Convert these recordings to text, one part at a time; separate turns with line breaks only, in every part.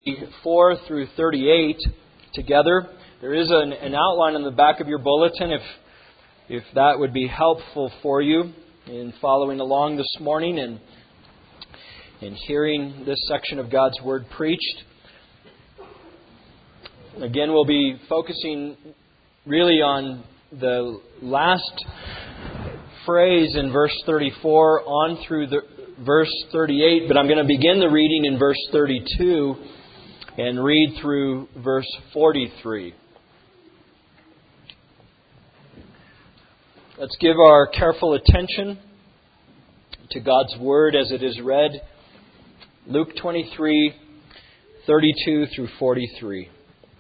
4 through 38 together. There is an outline on the back of your bulletin if that would be helpful for you in following along this morning and in hearing this section of God's Word preached. Again, we'll be focusing really on the last phrase in verse 34 on through verse 38, but I'm going to begin the reading in verse 32 and read through verse 43. Let's give our careful attention to God's Word as it is read. Luke 23, 32 through 43.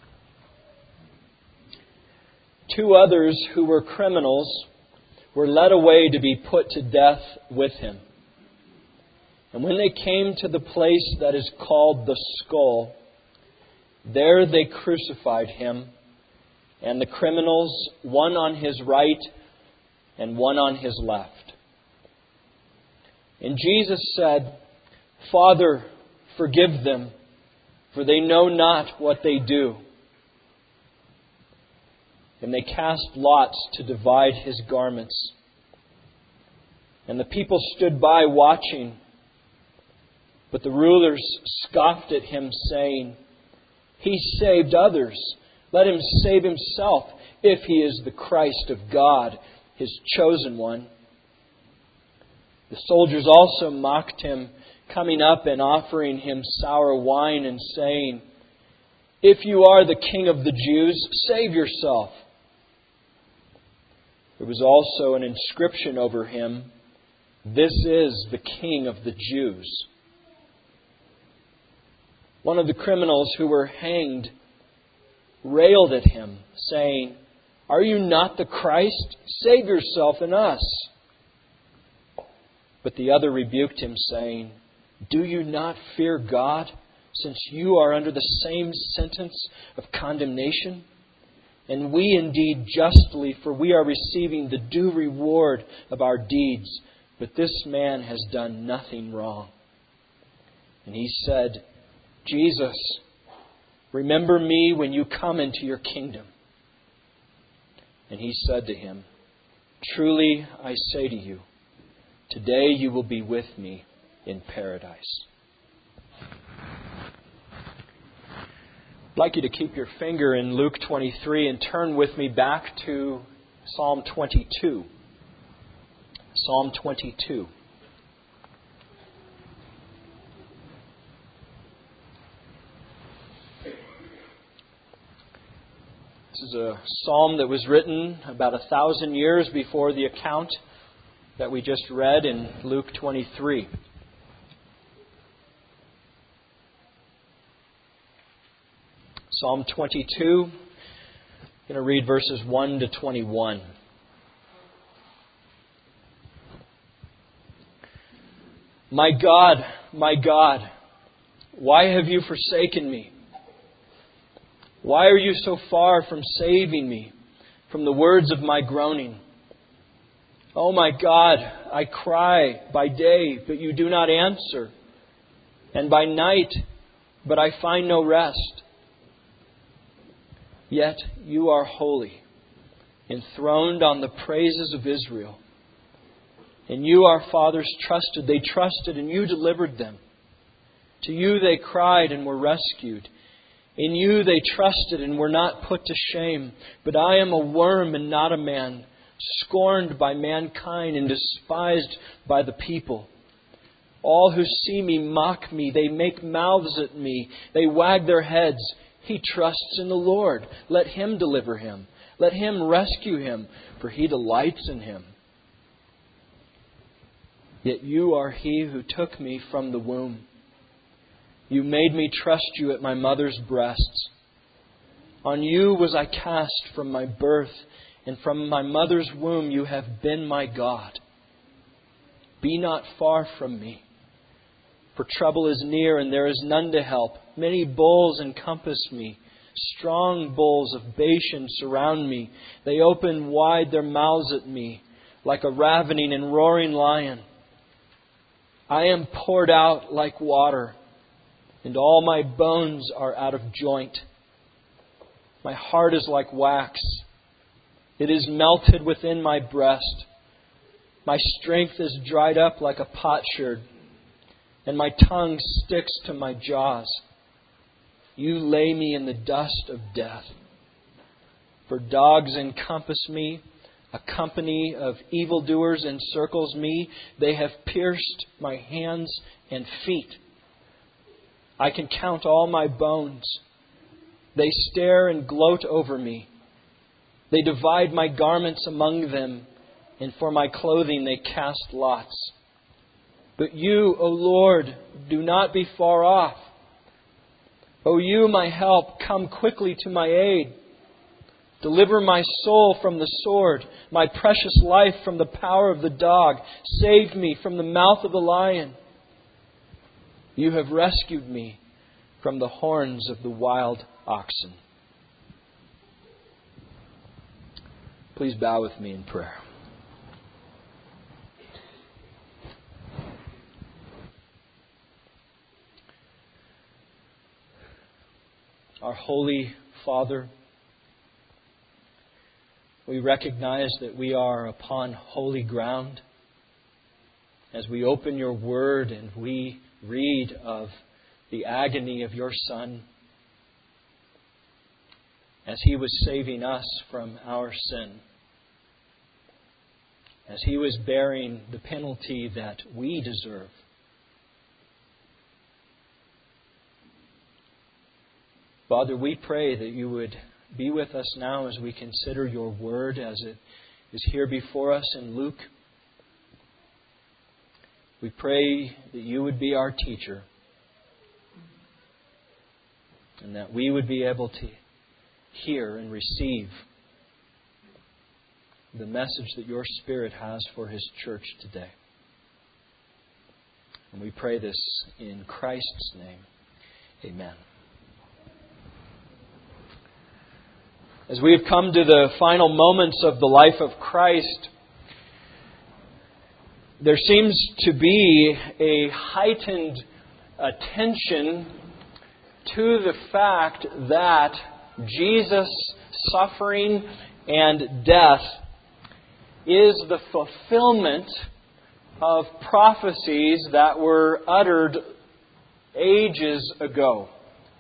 Two others who were criminals were led away to be put to death with him. And when they came to the place that is called the Skull, there they crucified him, and the criminals, one on his right and one on his left. And Jesus said, "Father, forgive them, for they know not what they do." And they cast lots to divide his garments. And the people stood by watching. But the rulers scoffed at him, saying, "He saved others. Let him save himself, if he is the Christ of God, His chosen one." The soldiers also mocked him, coming up and offering him sour wine and saying, "If you are the King of the Jews, save yourself." There was also an inscription over him, "This is the King of the Jews." One of the criminals who were hanged railed at him, saying, "Are you not the Christ? Save yourself and us." But the other rebuked him, saying, "Do you not fear God, since you are under the same sentence of condemnation? And we indeed justly, for we are receiving the due reward of our deeds. But this man has done nothing wrong." And he said, "Jesus, remember me when you come into your kingdom." And he said to him, "Truly I say to you, today you will be with me in paradise." I'd like you to keep your finger in Luke 23 and turn with me back to Psalm 22. Psalm 22. This is a psalm that was written about 1,000 years before the account that we just read in Luke 23. Psalm 22, I'm going to read verses 1 to 21. My God, why have you forsaken me? Why are you so far from saving me from the words of my groaning? Oh my God, I cry by day, but you do not answer, and by night, but I find no rest. Yet you are holy, enthroned on the praises of Israel. And you, our fathers, trusted. They trusted, and you delivered them. To you they cried and were rescued. In you they trusted and were not put to shame. But I am a worm and not a man, scorned by mankind and despised by the people. All who see me mock me. They make mouths at me. They wag their heads. He trusts in the Lord. Let Him deliver him. Let Him rescue him, for He delights in him. Yet you are He who took me from the womb. You made me trust you at my mother's breasts. On you was I cast from my birth, and from my mother's womb you have been my God. Be not far from me, for trouble is near, and there is none to help. Many bulls encompass me. Strong bulls of Bashan surround me. They open wide their mouths at me, like a ravening and roaring lion. I am poured out like water, and all my bones are out of joint. My heart is like wax. It is melted within my breast. My strength is dried up like a potsherd, and my tongue sticks to my jaws. You lay me in the dust of death. For dogs encompass me, a company of evildoers encircles me. They have pierced my hands and feet. I can count all my bones. They stare and gloat over me. They divide my garments among them, and for my clothing they cast lots. But you, O Lord, do not be far off. O you, my help, come quickly to my aid. Deliver my soul from the sword, my precious life from the power of the dog. Save me from the mouth of the lion. You have rescued me from the horns of the wild oxen. Please bow with me in prayer. Our Holy Father, we recognize that we are upon holy ground as we open your Word and we read of the agony of your Son as He was saving us from our sin, as He was bearing the penalty that we deserve. Father, we pray that you would be with us now as we consider your word as it is here before us in Luke. We pray that you would be our teacher and that we would be able to hear and receive the message that your Spirit has for His church today. And we pray this in Christ's name. Amen. As we have come to the final moments of the life of Christ, there seems to be a heightened attention to the fact that Jesus' suffering and death is the fulfillment of prophecies that were uttered ages ago.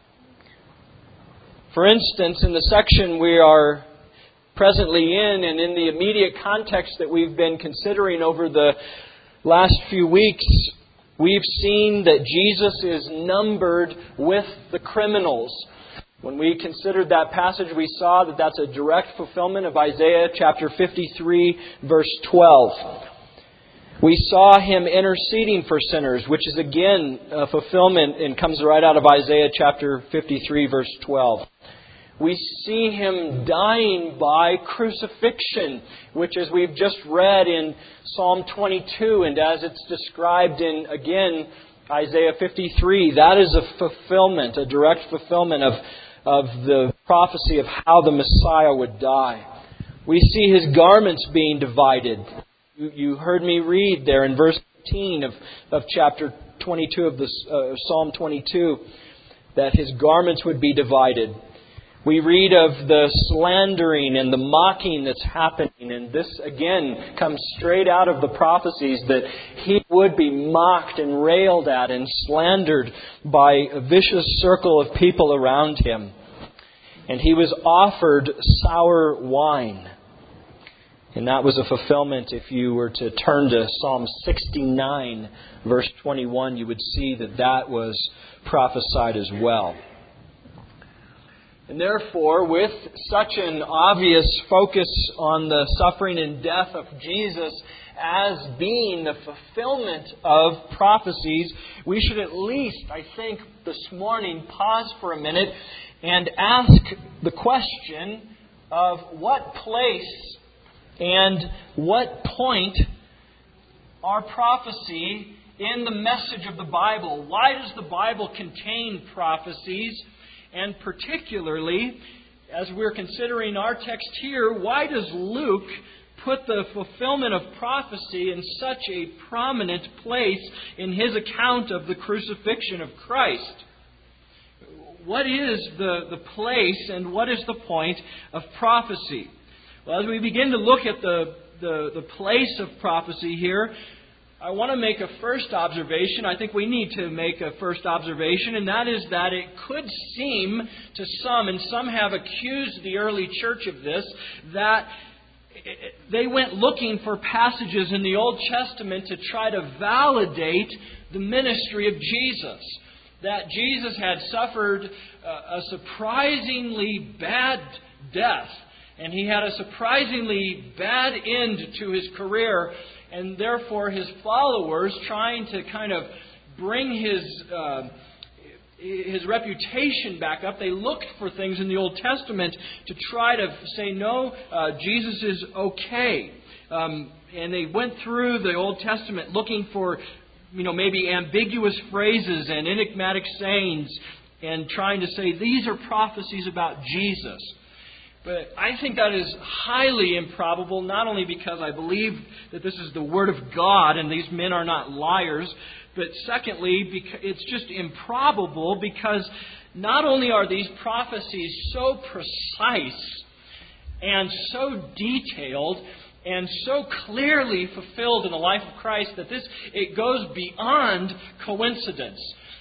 For instance, in the section we are presently in, and in the immediate context that we've been considering over the last few weeks, we've seen that Jesus is numbered with the criminals. When we considered that passage, we saw that that's a direct fulfillment of Isaiah chapter 53, verse 12. We saw Him interceding for sinners, which is again a fulfillment and comes right out of Isaiah chapter 53, verse 12. We see Him dying by crucifixion, which as we've just read in Psalm 22 and as it's described in, again, Isaiah 53, that is a fulfillment, a direct fulfillment of the prophecy of how the Messiah would die. We see His garments being divided. You heard me read there in verse 15 of chapter 22 of Psalm 22 that His garments would be divided. We read of the slandering and the mocking that's happening, and this again comes straight out of the prophecies that He would be mocked and railed at and slandered by a vicious circle of people around Him. And He was offered sour wine. And that was a fulfillment. If you were to turn to Psalm 69, verse 21, you would see that that was prophesied as well. And therefore, with such an obvious focus on the suffering and death of Jesus as being the fulfillment of prophecies, we should at least, I think, this morning pause for a minute and ask the question of what place and what point are prophecy in the message of the Bible? Why does the Bible contain prophecies? And particularly, as we're considering our text here, why does Luke put the fulfillment of prophecy in such a prominent place in his account of the crucifixion of Christ? what is the place and what is the point of prophecy? Well, as we begin to look at the place of prophecy here, I want to make a first observation. I think we need to make a first observation, and that is that it could seem to some, and some have accused the early church of this, that they went looking for passages in the Old Testament to try to validate the ministry of Jesus. That Jesus had suffered a surprisingly bad death, and He had a surprisingly bad end to His career, and therefore His followers, trying to kind of bring His reputation back up, they looked for things in the Old Testament to try to say, no, Jesus is okay. And they went through the Old Testament looking for, maybe ambiguous phrases and enigmatic sayings, and trying to say, these are prophecies about Jesus. But I think that is highly improbable, not only because I believe that this is the Word of God and these men are not liars, but secondly, because it's just improbable because not only are these prophecies so precise and so detailed and so clearly fulfilled in the life of Christ that it goes beyond coincidence.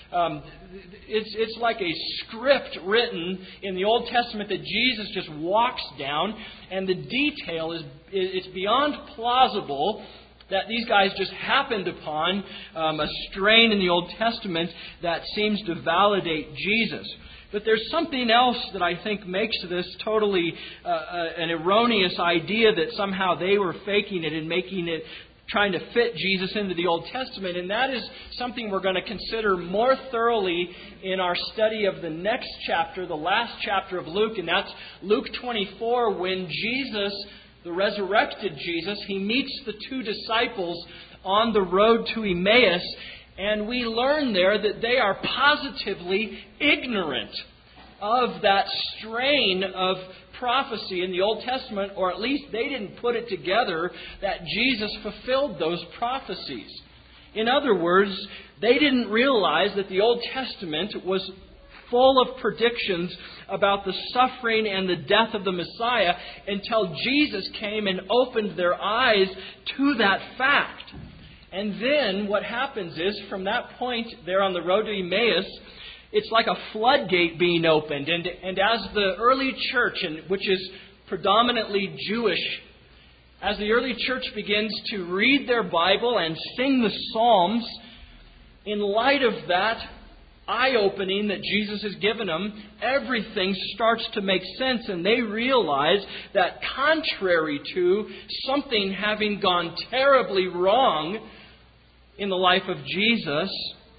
It's like a script written in the Old Testament that Jesus just walks down, and the detail it's beyond plausible that these guys just happened upon a strain in the Old Testament that seems to validate Jesus. But there's something else that I think makes this totally an erroneous idea that somehow they were faking it and making it, trying to fit Jesus into the Old Testament. And that is something we're going to consider more thoroughly in our study of the next chapter, the last chapter of Luke. And that's Luke 24, when Jesus, the resurrected Jesus, He meets the two disciples on the road to Emmaus. And we learn there that they are positively ignorant of that strain of prophecy in the Old Testament, or at least they didn't put it together that Jesus fulfilled those prophecies. In other words, they didn't realize that the Old Testament was full of predictions about the suffering and the death of the Messiah until Jesus came and opened their eyes to that fact. And then what happens is, from that point there on the road to Emmaus, it's like a floodgate being opened. And as the early church, which is predominantly Jewish, as the early church begins to read their Bible and sing the Psalms, in light of that eye-opening that Jesus has given them, everything starts to make sense, and they realize that contrary to something having gone terribly wrong in the life of Jesus,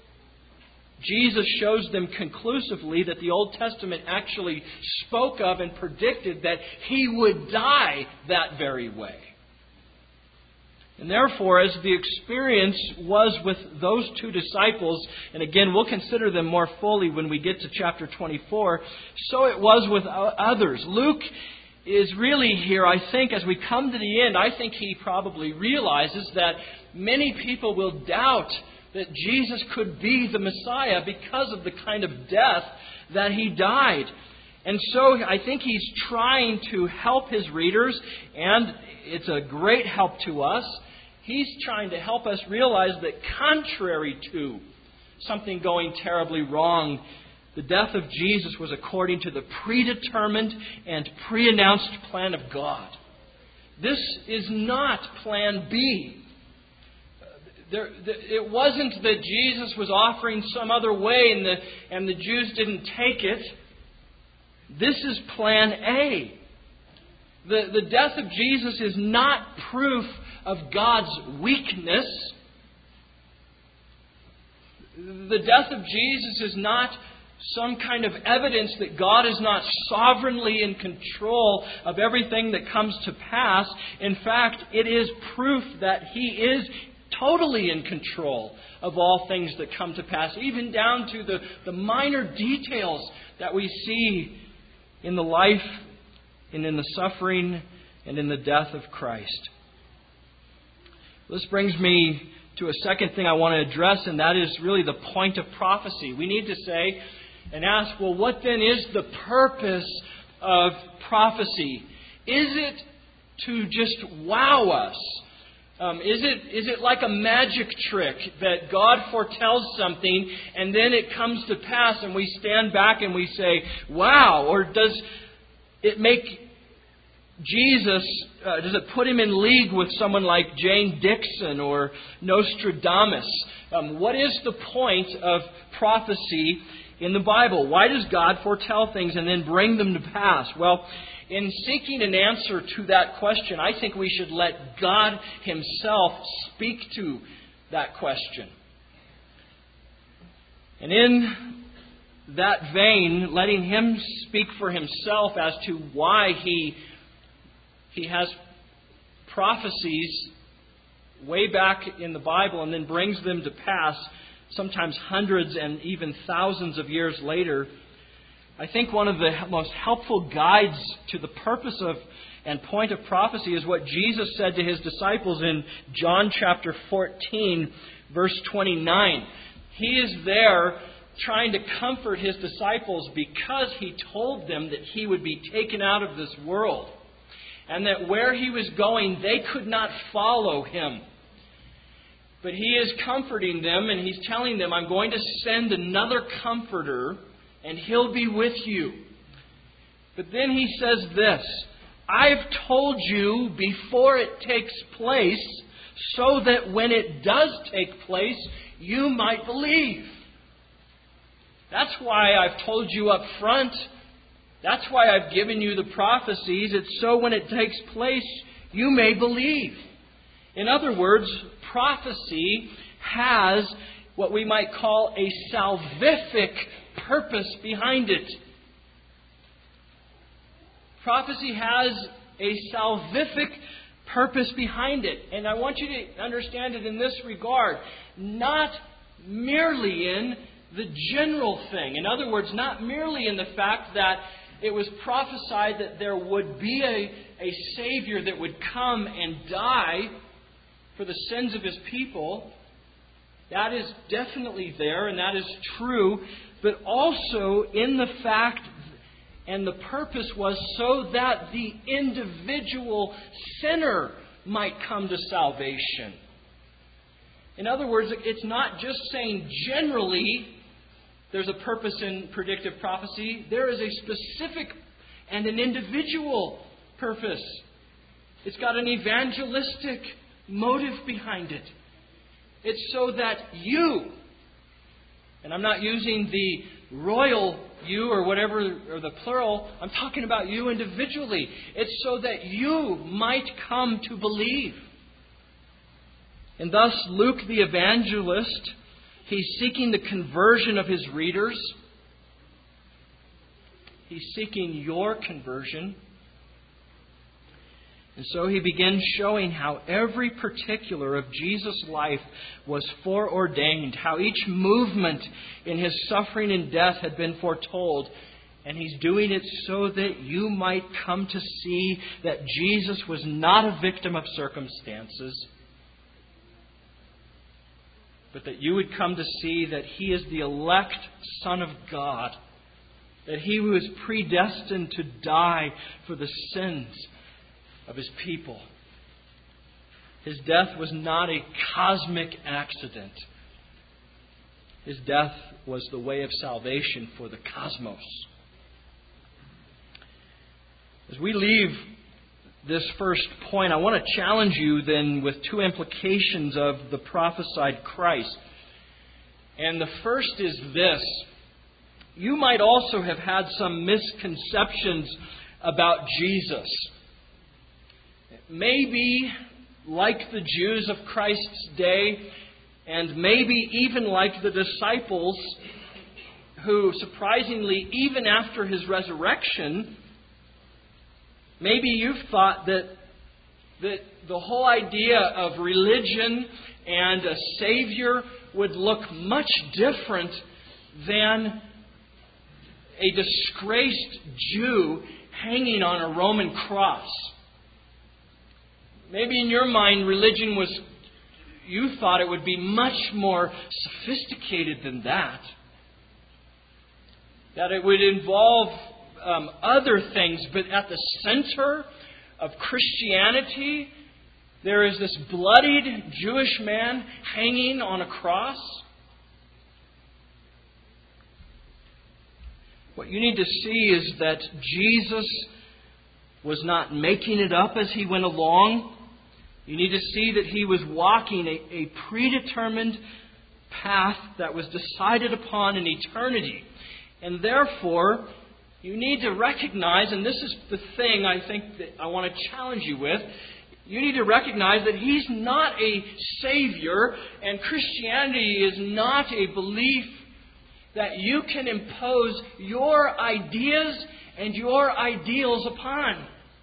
Jesus shows them conclusively that the Old Testament actually spoke of and predicted that He would die that very way. And therefore, as the experience was with those two disciples, and again, we'll consider them more fully when we get to chapter 24, so it was with others. Luke is really here, I think, as we come to the end, I think he probably realizes that many people will doubt that Jesus could be the Messiah because of the kind of death that He died. And so I think he's trying to help his readers, and it's a great help to us. He's trying to help us realize that contrary to something going terribly wrong, the death of Jesus was according to the predetermined and pre-announced plan of God. This is not plan B. It wasn't that Jesus was offering some other way and the Jews didn't take it. This is plan A. The death of Jesus is not proof of God's weakness. The death of Jesus is not some kind of evidence that God is not sovereignly in control of everything that comes to pass. In fact, it is proof that He is totally in control of all things that come to pass, even down to the minor details that we see in the life and in the suffering and in the death of Christ. This brings me to a second thing I want to address, and that is really the point of prophecy. We need to say, and ask, well, what then is the purpose of prophecy? Is it to just wow us? Is it like a magic trick that God foretells something and then it comes to pass and we stand back and we say, wow? Or does it make Jesus, does it put him in league with someone like Jane Dixon or Nostradamus? What is the point of prophecy in the Bible? Why does God foretell things and then bring them to pass? Well, in seeking an answer to that question, I think we should let God Himself speak to that question. And in that vein, letting Him speak for Himself as to why He has prophecies way back in the Bible and then brings them to pass, sometimes hundreds and even thousands of years later. I think one of the most helpful guides to the purpose of and point of prophecy is what Jesus said to His disciples in John chapter 14, verse 29. He is there trying to comfort His disciples because He told them that He would be taken out of this world and that where He was going, they could not follow Him. But He is comforting them and He's telling them, I'm going to send another comforter and He'll be with you. But then He says this, I've told you before it takes place so that when it does take place, you might believe. That's why I've told you up front. That's why I've given you the prophecies. It's so when it takes place, you may believe. In other words, prophecy has what we might call a salvific purpose behind it. Prophecy has a salvific purpose behind it. And I want you to understand it in this regard. Not merely in the general thing. In other words, not merely in the fact that it was prophesied that there would be a Savior that would come and die for the sins of His people. That is definitely there, and that is true. But also in the fact, and the purpose was so that the individual sinner might come to salvation. In other words, it's not just saying generally there's a purpose in predictive prophecy. There is a specific and an individual purpose. It's got an evangelistic motive behind it. It's so that you, and I'm not using the royal you or whatever, or the plural, I'm talking about you individually. It's so that you might come to believe. And thus Luke the evangelist, he's seeking the conversion of his readers. He's seeking your conversion. And so he begins showing how every particular of Jesus' life was foreordained, how each movement in His suffering and death had been foretold. And He's doing it so that you might come to see that Jesus was not a victim of circumstances, but that you would come to see that He is the elect Son of God, that He was predestined to die for the sins of His people. His death was not a cosmic accident. His death was the way of salvation for the cosmos. As we leave this first point, I want to challenge you then with two implications of the prophesied Christ. And the first is this. You might also have had some misconceptions about Jesus. Maybe like the Jews of Christ's day, and maybe even like the disciples who, surprisingly, even after His resurrection, maybe you've thought that the whole idea of religion and a Savior would look much different than a disgraced Jew hanging on a Roman cross. Maybe in your mind, religion was, you thought it would be much more sophisticated than that. that it would involve other things, but at the center of Christianity, there is this bloodied Jewish man hanging on a cross. What you need to see is that Jesus was not making it up as He went along. You need to see that He was walking a predetermined path that was decided upon in eternity. And therefore, you need to recognize, and this is the thing I think that I want to challenge you with, you need to recognize that He's not a Savior, and Christianity is not a belief that you can impose your ideas and your ideals upon.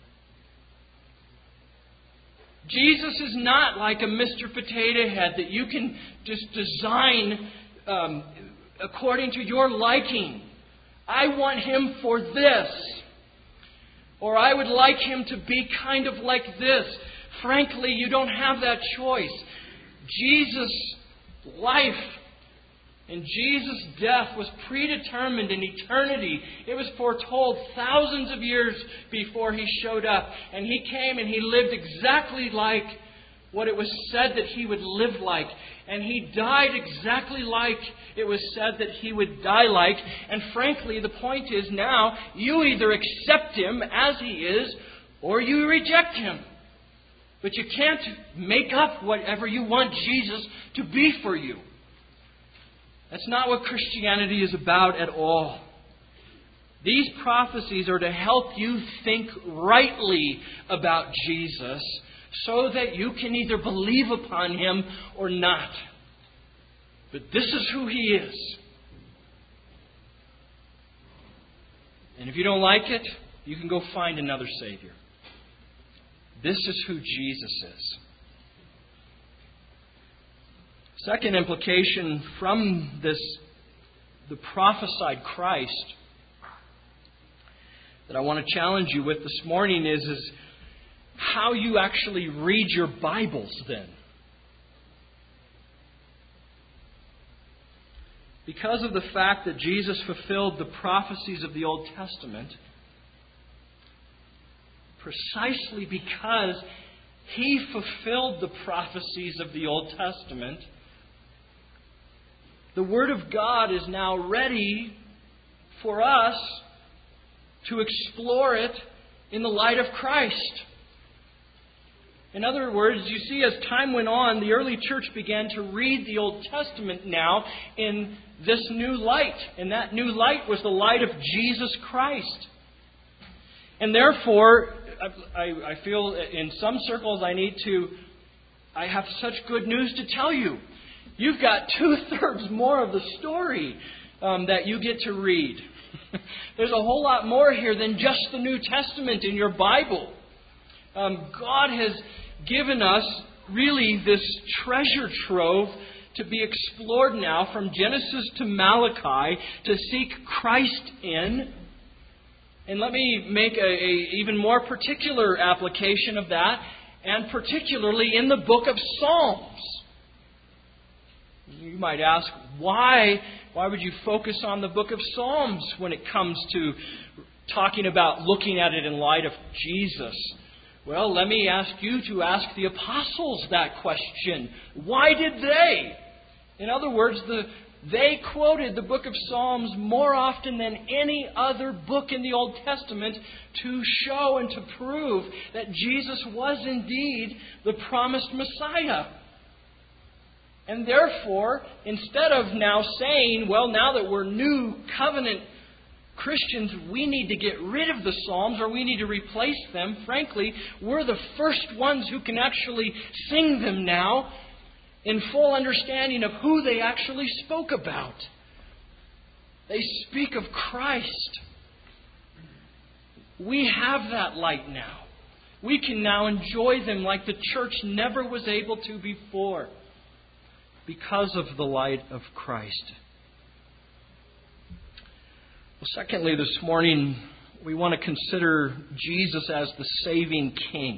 Jesus is not like a Mr. Potato Head that you can just design according to your liking. I want Him for this. Or I would like Him to be kind of like this. Frankly, you don't have that choice. Jesus' life and Jesus' death was predetermined in eternity. It was foretold thousands of years before He showed up. And He came and He lived exactly like what it was said that He would live like. And He died exactly like it was said that He would die like. And frankly, the point is now, you either accept Him as He is, or you reject Him. But you can't make up whatever you want Jesus to be for you. That's not what Christianity is about at all. These prophecies are to help you think rightly about Jesus so that you can either believe upon Him or not. But this is who He is. And if you don't like it, you can go find another Savior. This is who Jesus is. Second implication from this, the prophesied Christ, that I want to challenge you with this morning is how you actually read your Bibles then. Because of the fact that Jesus fulfilled the prophecies of the Old Testament, precisely because He fulfilled the prophecies of the Old Testament, the Word of God is now ready for us to explore it in the light of Christ. In other words, you see, as time went on, the early church began to read the Old Testament now in this new light. And that new light was the light of Jesus Christ. And therefore, I feel in some circles I have such good news to tell you. You've got 2/3 more of the story that you get to read. There's a whole lot more here than just the New Testament in your Bible. God has given us really this treasure trove to be explored now from Genesis to Malachi to seek Christ in. And let me make a even more particular application of that, and particularly in the book of Psalms. You might ask, why would you focus on the book of Psalms when it comes to talking about looking at it in light of Jesus? Well, let me ask you to ask the apostles that question. Why did they? In other words, they quoted the book of Psalms more often than any other book in the Old Testament to show and to prove that Jesus was indeed the promised Messiah. And therefore, instead of now saying, well, now that we're new covenant Christians, we need to get rid of the Psalms or we need to replace them, frankly, we're the first ones who can actually sing them now in full understanding of who they actually spoke about. They speak of Christ. We have that light now. We can now enjoy them like the church never was able to before, because of the light of Christ. Well, secondly, this morning, we want to consider Jesus as the saving King.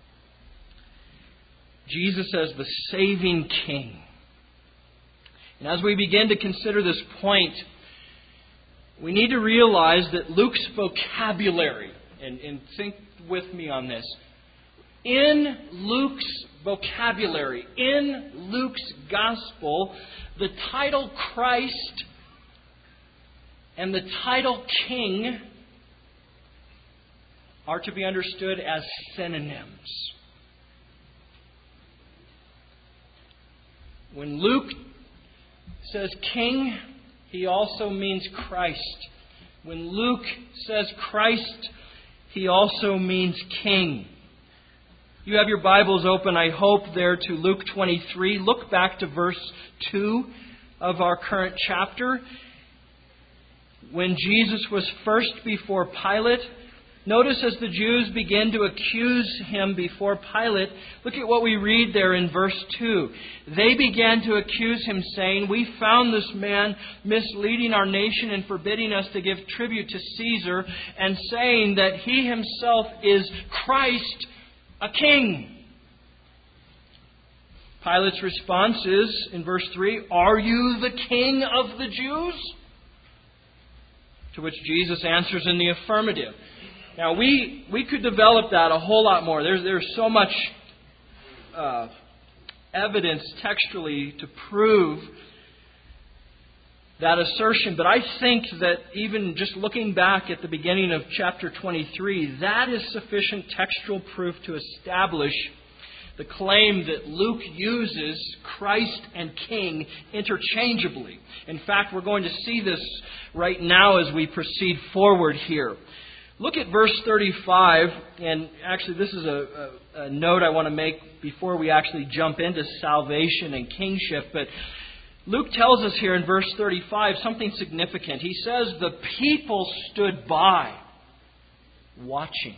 Jesus as the saving King. And as we begin to consider this point, we need to realize that Luke's vocabulary, and think with me on this, in Luke's vocabulary, in Luke's Gospel, the title Christ and the title King are to be understood as synonyms. When Luke says King, he also means Christ. When Luke says Christ, he also means King. You have your Bibles open, I hope, there to Luke 23. Look back to verse 2 of our current chapter. When Jesus was first before Pilate, notice as the Jews begin to accuse him before Pilate, look at what we read there in verse 2. They began to accuse him, saying, "We found this man misleading our nation and forbidding us to give tribute to Caesar, and saying that he himself is Christ, a king." Pilate's response is, in verse 3, "Are you the king of the Jews?" To which Jesus answers in the affirmative. Now, we could develop that a whole lot more. There's so much evidence textually to prove that assertion. But I think that even just looking back at the beginning of chapter 23, that is sufficient textual proof to establish the claim that Luke uses Christ and King interchangeably. In fact, we're going to see this right now as we proceed forward here. Look at verse 35, and actually this is a note I want to make before we actually jump into salvation and kingship. But Luke tells us here in verse 35 something significant. He says, "The people stood by, watching.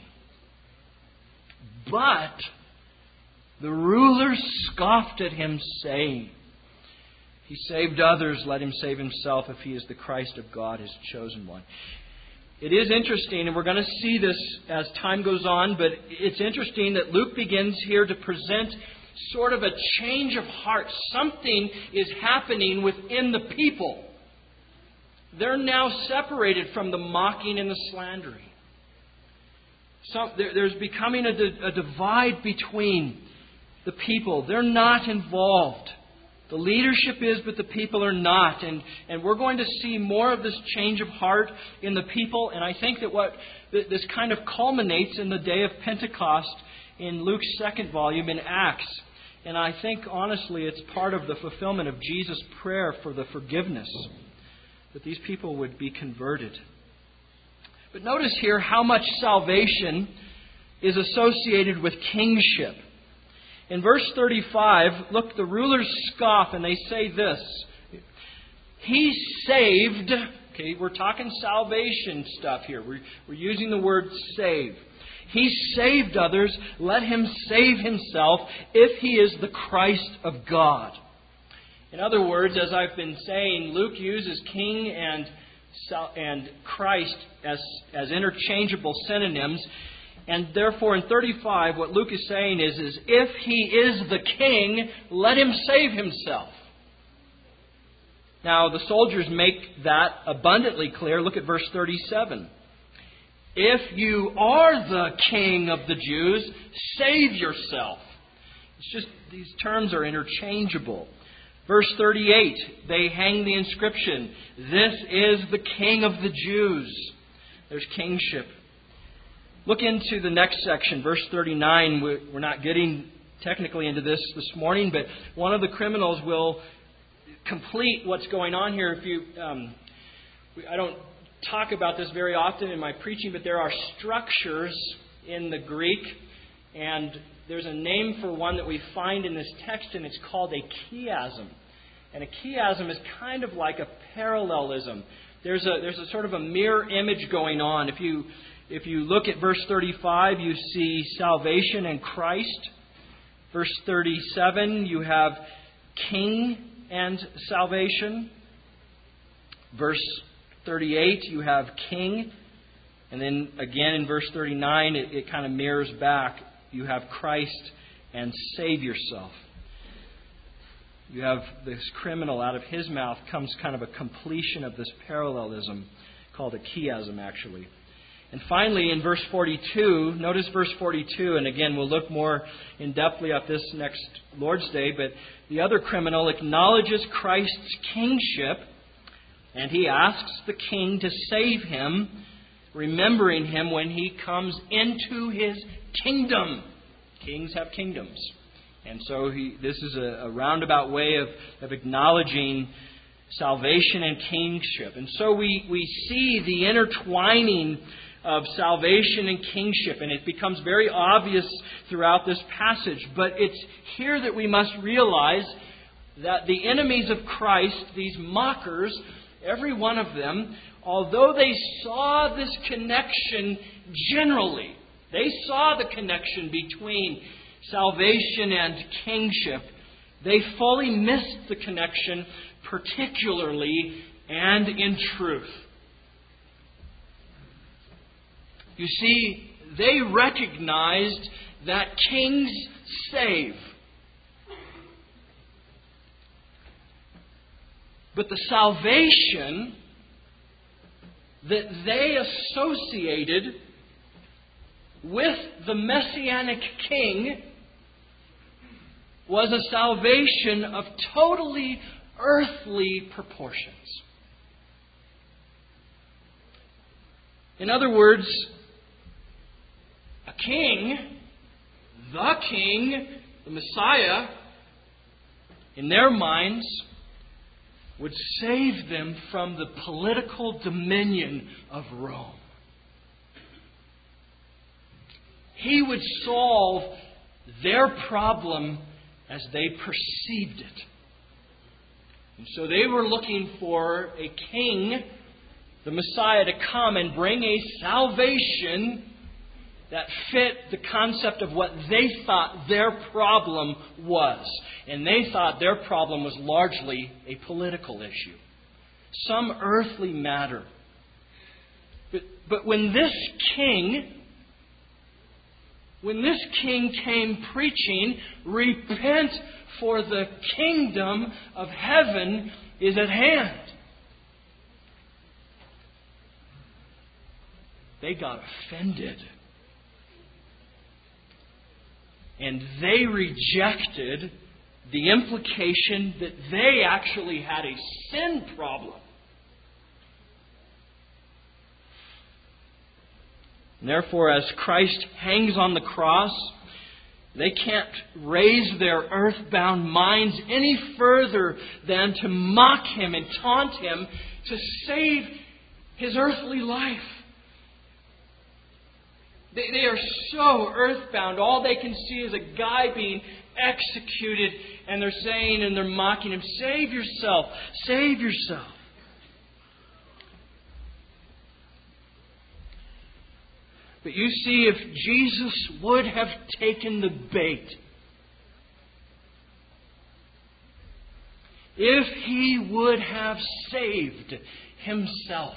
But the rulers scoffed at him, saying, 'He saved others, let him save himself if he is the Christ of God, his chosen one.'" It is interesting, and we're going to see this as time goes on, but it's interesting that Luke begins here to present sort of a change of heart. Something is happening within the people. They're now separated from the mocking and the slandering. There's becoming a divide between the people. They're not involved. The leadership is, but the people are not. And we're going to see more of this change of heart in the people. And I think that this kind of culminates in the day of Pentecost in Luke's second volume in Acts. And I think, honestly, it's part of the fulfillment of Jesus' prayer for the forgiveness, that these people would be converted. But notice here how much salvation is associated with kingship. In verse 35, look, the rulers scoff and they say this. He saved. Okay, we're talking salvation stuff here. We're using the word save. He saved others. Let him save himself if he is the Christ of God. In other words, as I've been saying, Luke uses king and Christ as interchangeable synonyms. And therefore, in 35, what Luke is saying is if he is the king, let him save himself. Now, the soldiers make that abundantly clear. Look at verse 37. If you are the king of the Jews, save yourself. It's just, these terms are interchangeable. Verse 38, they hang the inscription, "This is the King of the Jews." There's kingship. Look into the next section, verse 39. We're not getting technically into this morning, but one of the criminals will complete what's going on here. I don't talk about this very often in my preaching, but there are structures in the Greek, and there's a name for one that we find in this text, and it's called a chiasm. And a chiasm is kind of like a parallelism. There's a sort of a mirror image going on. If you look at verse 35, you see salvation and Christ. Verse 37, you have king and salvation. Verse 38, you have king. And then again in verse 39, it kind of mirrors back. You have Christ and save yourself. You have this criminal, out of his mouth comes kind of a completion of this parallelism.
called a chiasm, actually. And finally, in verse 42, notice verse 42, and again, we'll look more in-depthly at this next Lord's Day, but the other criminal acknowledges Christ's kingship, and he asks the king to save him, remembering him when he comes into his kingdom. Kings have kingdoms. And so this is a roundabout way of acknowledging salvation and kingship. And so we see the intertwining of salvation and kingship, and it becomes very obvious throughout this passage. But it's here that we must realize that the enemies of Christ, these mockers, every one of them, although they saw this connection generally, they saw the connection between salvation and kingship, they fully missed the connection, particularly and in truth. You see, they recognized that kings save. But the salvation that they associated with the Messianic King was a salvation of totally earthly proportions. In other words, a king, the Messiah, in their minds, would save them from the political dominion of Rome. He would solve their problem as they perceived it. And so they were looking for a king, the Messiah, to come and bring a salvation that fit the concept of what they thought their problem was. And they thought their problem was largely a political issue, some earthly matter. But when this king came preaching, repent, for the kingdom of heaven is at hand, they got offended. And they rejected the implication that they actually had a sin problem. And therefore, as Christ hangs on the cross, they can't raise their earthbound minds any further than to mock Him and taunt Him to save His earthly life. They are so earthbound. All they can see is a guy being executed, and they're saying and they're mocking him, "Save yourself! Save yourself!" But you see, if Jesus would have taken the bait, if He would have saved Himself,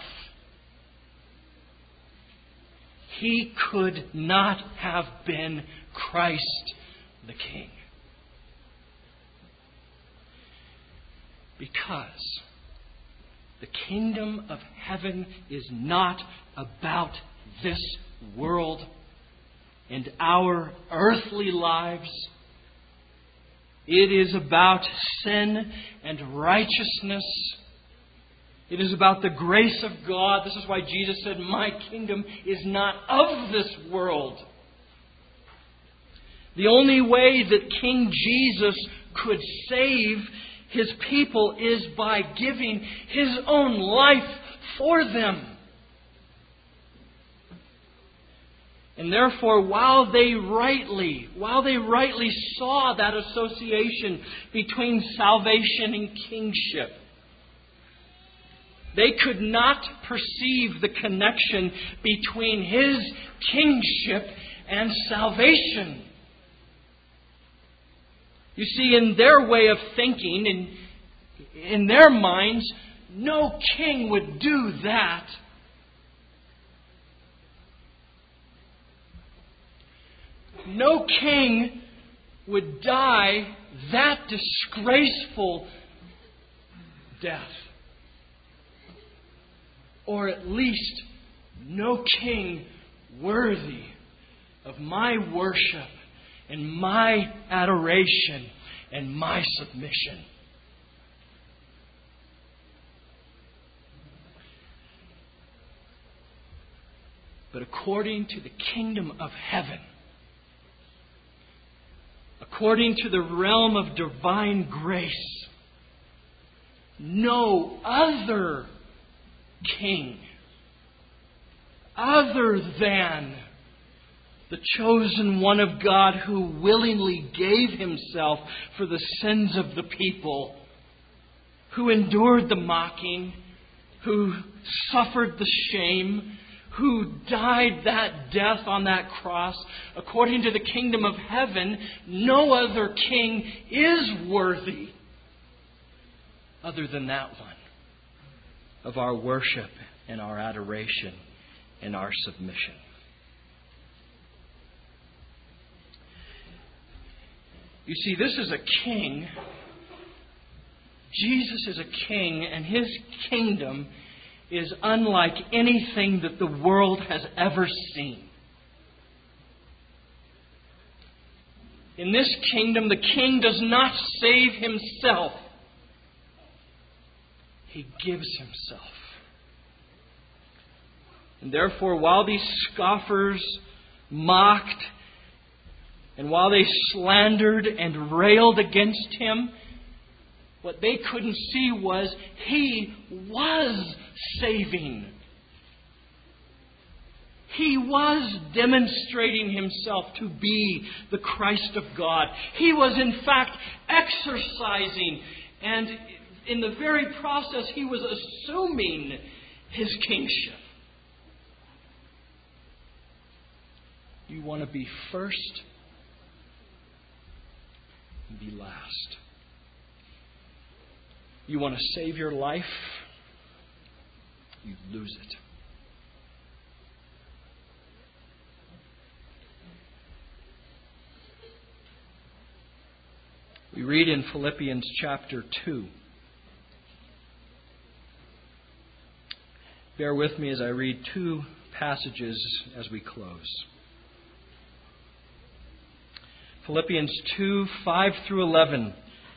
He could not have been Christ the King. Because the kingdom of heaven is not about this world and our earthly lives. It is about sin and righteousness. It is about the grace of God. This is why Jesus said, "My kingdom is not of this world." The only way that King Jesus could save His people is by giving His own life for them. And therefore, while they rightly saw that association between salvation and kingship, they could not perceive the connection between His kingship and salvation. You see, in their way of thinking, in their minds, no king would do that. No king would die that disgraceful death. or at least no king worthy of my worship and my adoration and my submission. But according to the kingdom of heaven, according to the realm of divine grace, no other king other than the chosen one of God who willingly gave himself for the sins of the people, who endured the mocking, who suffered the shame, who died that death on that cross, according to the kingdom of heaven, no other king is worthy other than that one of our worship and our adoration and our submission. You see, this is a king. Jesus is a king, and his kingdom is unlike anything that the world has ever seen. In this kingdom, the king does not save himself. He gives himself. And therefore, while these scoffers mocked, and while they slandered and railed against him, what they couldn't see was he was saving. He was demonstrating himself to be the Christ of God. He was in fact exercising, and in the very process he was assuming his kingship. You want to be first and be last. You want to save your life, you lose it. We read in Philippians chapter 2. Bear with me as I read two passages as we close. Philippians 2, 5 through 11.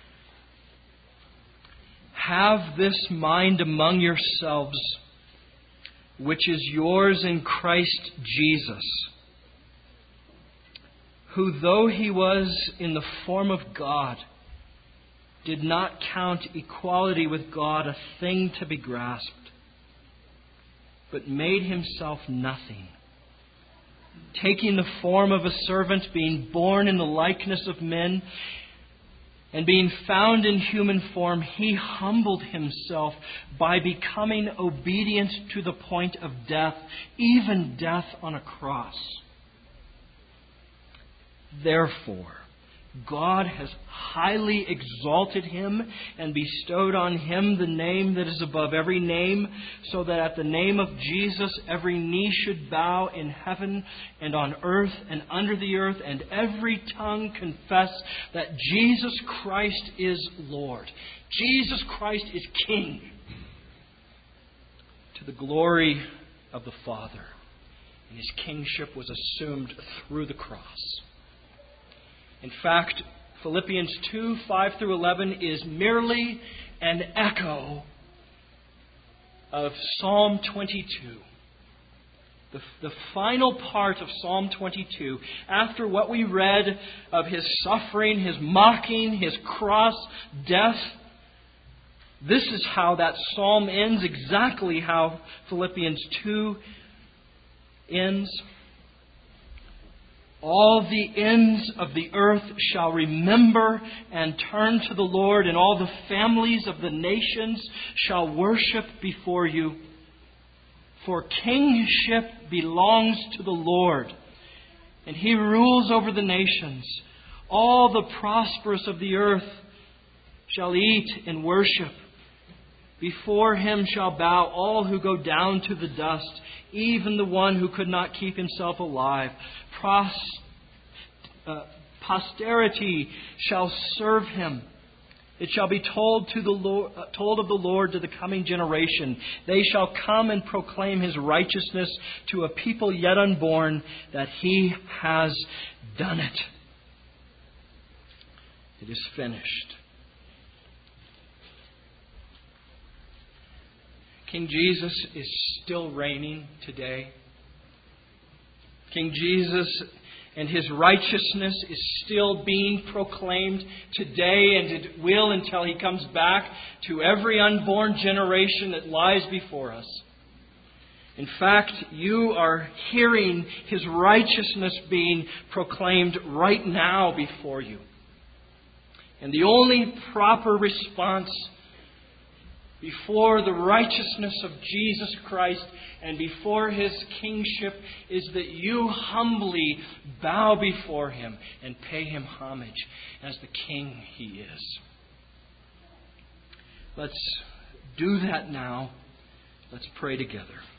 Have this mind among yourselves, which is yours in Christ Jesus, who, though he was in the form of God, did not count equality with God a thing to be grasped, but made himself nothing, taking the form of a servant, being born in the likeness of men, and being found in human form, he humbled himself by becoming obedient to the point of death, even death on a cross. Therefore, God has highly exalted him and bestowed on him the name that is above every name, so that at the name of Jesus every knee should bow in heaven and on earth and under the earth, and every tongue confess that Jesus Christ is Lord. Jesus Christ is King, to the glory of the Father. And his kingship was assumed through the cross. In fact, Philippians 2, 5 through 11 is merely an echo of Psalm 22. The final part of Psalm 22, after what we read of his suffering, his mocking, his cross, death, this is how that psalm ends, exactly how Philippians 2 ends. All the ends of the earth shall remember and turn to the Lord, and all the families of the nations shall worship before you. For kingship belongs to the Lord, and he rules over the nations. All the prosperous of the earth shall eat and worship. Before him shall bow all who go down to the dust, even the one who could not keep himself alive. Posterity shall serve him. It shall be told of the Lord to the coming generation. They shall come and proclaim His righteousness to a people yet unborn, that He has done it. It is finished. King Jesus is still reigning today. King Jesus and His righteousness is still being proclaimed today, and it will until He comes back to every unborn generation that lies before us. In fact, you are hearing His righteousness being proclaimed right now before you. And the only proper response before the righteousness of Jesus Christ and before His kingship is that you humbly bow before Him and pay Him homage as the King He is. Let's do that now. Let's pray together.